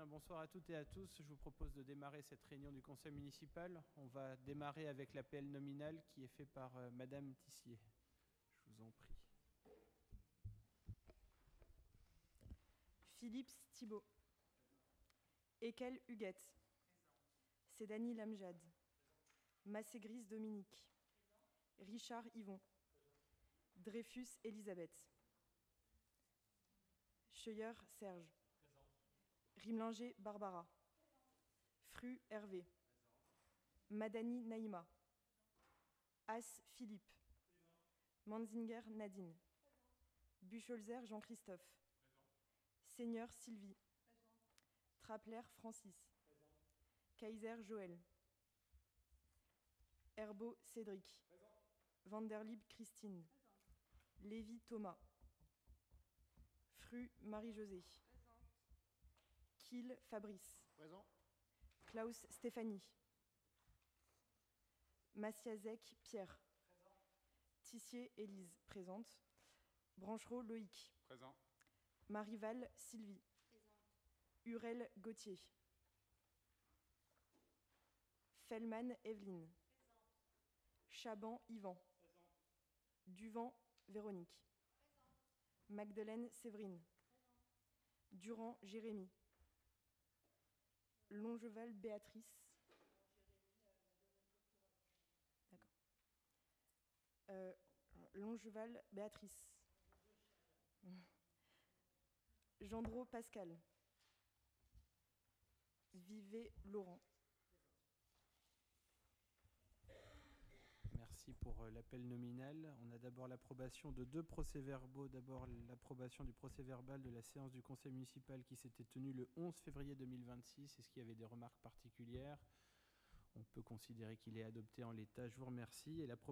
Bien, bonsoir à toutes et à tous. Je vous propose de démarrer cette réunion du conseil municipal. On va démarrer avec l'appel nominal qui est fait par Madame Tissier. Je vous en prie. Philippe Thibault. Ekel Huguette. Sédani Lamjad. Massé-Gris Dominique. Richard Yvon. Dreyfus Elisabeth. Scheuer Serge. Rimlinger Barbara. Fru Hervé. Madani Naïma. As Philippe. Manzinger Nadine. Bucholzer Jean-Christophe. Seigneur Sylvie. Trappler Francis. Kaiser Joël. Herbeau Cédric. Vanderlib Christine. Lévy Thomas. Fru Marie-Josée. Kiel Fabrice. Présent. Klaus Stéphanie. Massiazek Pierre. Présent. Tissier Élise, présente. Branchereau Loïc. Présent. Marival Sylvie. Présente. Hurel Gauthier. Fellman Evelyne. Présente. Chaban Yvan. Présent. Duvent Véronique. Présente. Magdeleine Séverine. Présente. Durand Jérémy. Longeval Béatrice. D'accord. Longeval Béatrice. Gendreau Pascal. Vivet Laurent. Merci pour l'appel nominal. On a d'abord l'approbation de deux procès-verbaux. D'abord l'approbation du procès-verbal de la séance du conseil municipal qui s'était tenue le 11 février 2026. Est-ce qu'il y avait des remarques particulières ? On peut considérer qu'il est adopté en l'état. Je vous remercie. Et